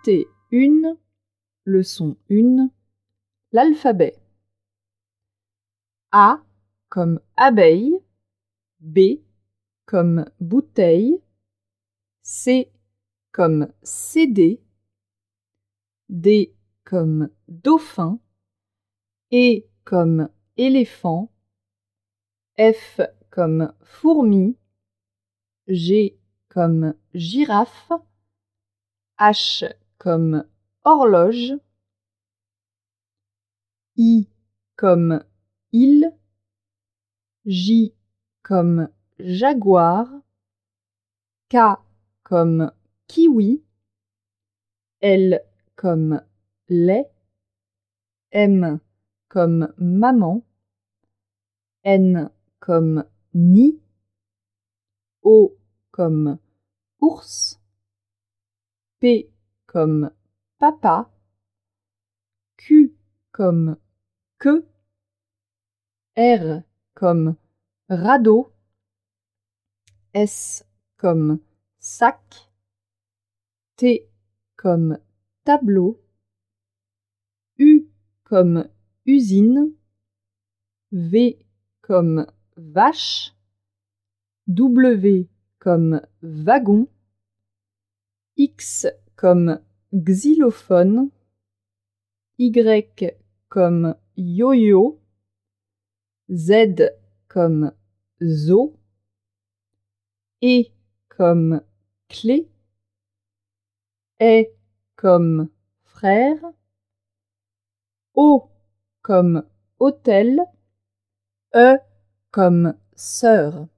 Unité 1, leçon 1, l'alphabet. A comme abeille, B comme bouteille, C comme CD, D comme dauphin, E comme éléphant, F comme fourmi, G comme girafe, H comme horloge, I comme île, J comme jaguar, K comme kiwi, L comme lait, M comme maman, N comme nid, O comme ours, P comme papa, Q comme queue, R comme radeau, S comme sac, T comme tableau, U comme usine, V comme vache, W comme wagon, X comme xylophone, Y comme yo-yo, Z comme zoo, E comme clé, E comme frère, O comme hôtel, E comme sœur.